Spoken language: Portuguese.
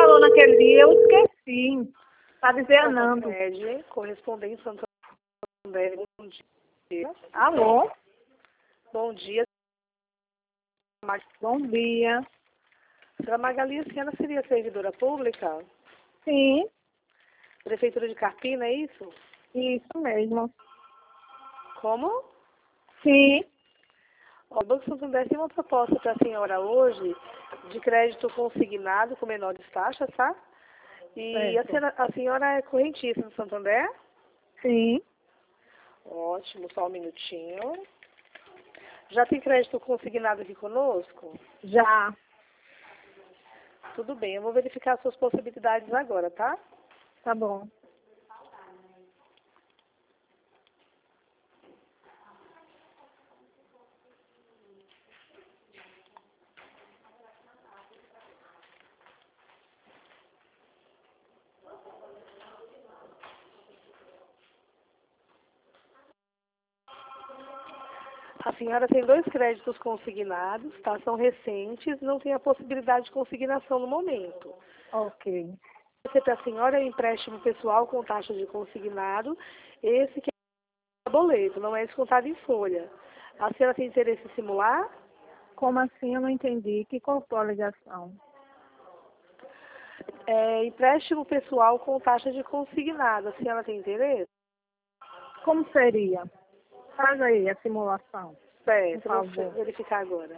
falou naquele dia, eu esqueci. Para dizer a Nando. Correspondente Santo André, bom dia. Alô? Bom dia. Bom dia. Senhora Magali, a senhora seria servidora pública? Sim, Prefeitura de Carpina, é isso? isso mesmo. Como? Sim. O Banco Santo André tem uma proposta para a senhora hoje de crédito consignado com menores taxas, tá? E a senhora é correntista do Santo André? Sim. Ótimo, só um minutinho. Já tem crédito consignado aqui conosco? Já. Tudo bem, eu vou verificar as suas possibilidades agora, tá? Tá bom. A senhora tem 2 créditos consignados, tá? São recentes, não tem a possibilidade de consignação no momento. Ok. Esse para a senhora é um empréstimo pessoal com taxa de consignado, esse que é boleto, não é descontado em folha. A senhora tem interesse em simular? Como assim? Eu não entendi. Que cortou a ligação? É empréstimo pessoal com taxa de consignado. A senhora tem interesse? Como seria? Faz aí a simulação, Certo, por eu vou favor. verificar agora.